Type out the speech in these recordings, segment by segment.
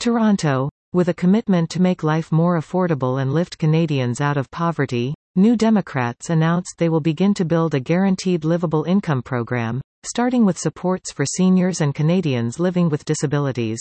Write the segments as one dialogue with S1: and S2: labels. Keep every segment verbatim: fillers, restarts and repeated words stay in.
S1: Toronto. With a commitment to make life more affordable and lift Canadians out of poverty, New Democrats announced they will begin to build a guaranteed livable income program, starting with supports for seniors and Canadians living with disabilities.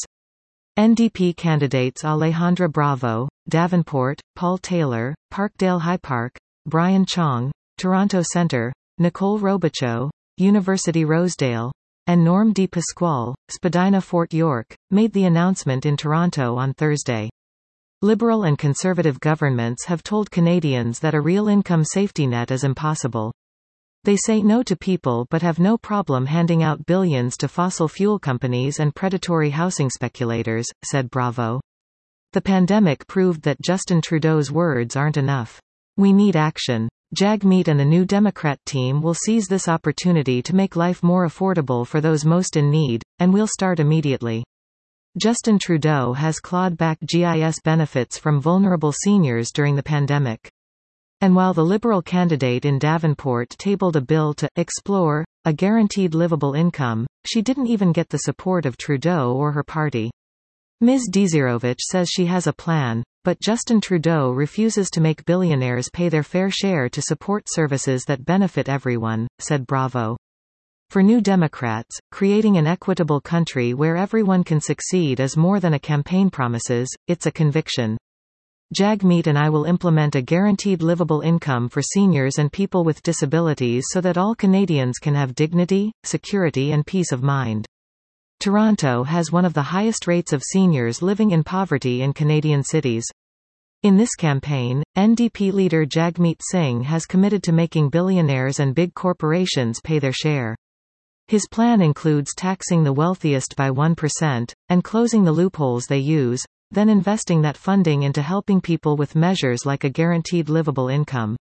S1: N D P candidates Alejandra Bravo, Davenport, Paul Taylor, Parkdale High Park, Brian Chong, Toronto Centre, Nicole Robichaud, University Rosedale, and Norm de Pasquale, Spadina Fort York, made the announcement in Toronto on Thursday. Liberal and Conservative governments have told Canadians that a real income safety net is impossible. They say no to people but have no problem handing out billions to fossil fuel companies and predatory housing speculators, said Bravo. The pandemic proved that Justin Trudeau's words aren't enough. We need action. Jagmeet and the New Democrat team will seize this opportunity to make life more affordable for those most in need, and we'll start immediately. Justin Trudeau has clawed back G I S benefits from vulnerable seniors during the pandemic. And while the Liberal candidate in Davenport tabled a bill to explore a guaranteed livable income, she didn't even get the support of Trudeau or her party. Miz Desirovich says she has a plan, but Justin Trudeau refuses to make billionaires pay their fair share to support services that benefit everyone, said Bravo. For New Democrats, creating an equitable country where everyone can succeed is more than a campaign promises, it's a conviction. Jagmeet and I will implement a guaranteed livable income for seniors and people with disabilities so that all Canadians can have dignity, security and peace of mind. Toronto has one of the highest rates of seniors living in poverty in Canadian cities. In this campaign, N D P leader Jagmeet Singh has committed to making billionaires and big corporations pay their share. His plan includes taxing the wealthiest by one percent, and closing the loopholes they use, then investing that funding into helping people with measures like a guaranteed livable income.